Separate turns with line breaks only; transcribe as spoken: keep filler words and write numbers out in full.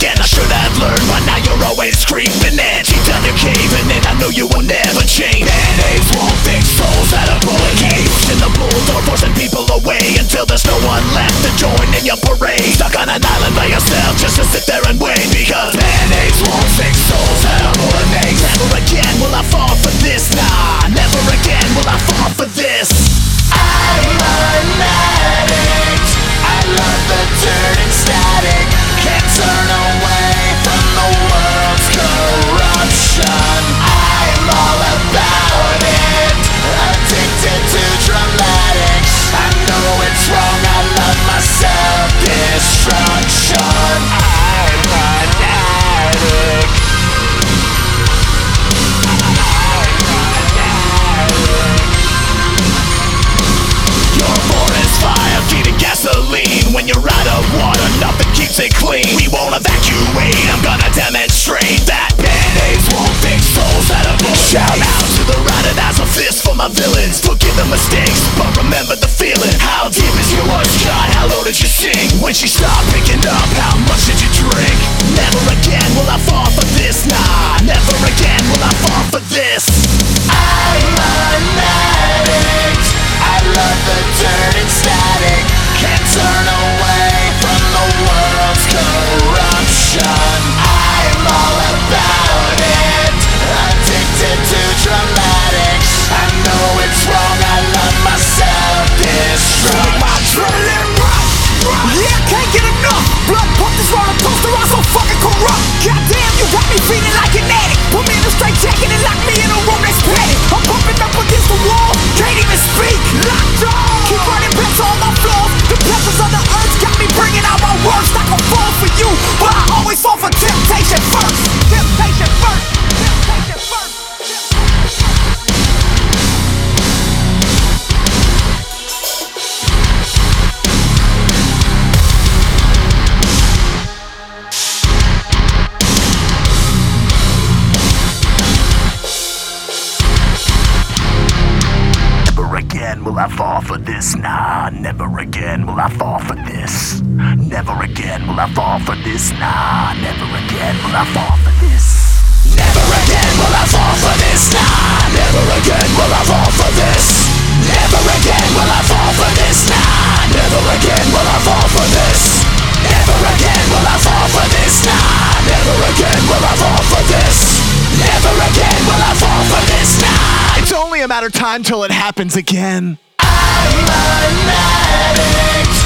again. I should have learned, but now you're always creeping in. Deep down you're caving in, I know you will never change. Band-aids won't fix souls that are bullet keep pushing the bulldog, forcing people away until there's no one left to join in your parade. Stuck on an island by yourself just to sit there and wait, because band-aids won't fix souls that are bullet makes. Never again will I fall for this, nah. Never again will I fall for this. I'm an addict, I love the dirt and static. Can't turn away from the world's corruption. I'm all about it, addicted to dramatics. I know it's wrong, I love my self-destruction. I'm an addict. Your forest fire feeding gasoline. When you're out of water, nothing keeps it clean. We won't evacuate, I'm gonna demonstrate that band-aids won't fix souls that are bullet. Shout out to the rider that's a fist for my villains. Forgive the mistakes, but remember the feeling. How deep is your worst cut? How low did you sing? When she stopped picking up, how much did you drink? Never again will I fall for this, nah. Never again will I fall for this. I'm an addict, I love the dirt and static. Can't turn away from the world's corruption. I'm all about it, addicted to dramatics. I know it's wrong, I love my self-destruct. My adrenaline rush, yeah, I can't get enough. Blood pump this roller coaster, I'm so fucking corrupt. Goddamn, you got me feeling like an addict. Put me in a straight jacket and lock me in a room that's padded. I'm bumping up against the wall, can't even speak. Locked on, keep running pets on my floors. The pressures of the earth got me bringing out my worst. I can fall for you, but I always fall for temptation first. Temptation first. Temptation first. Never again will I fall for this, nah. Never again will I fall for this. Never again will I fall for this, nah. Never again will I fall for this. Never again will I fall for this, nah. Never again will I fall for this. Never again will I fall for this, nah. Never again will I fall for this. Never again will I fall for this, nah. Never again will I fall for this. Never again will I fall for this, nah. It's only a matter of time till it happens again. I'm an addict,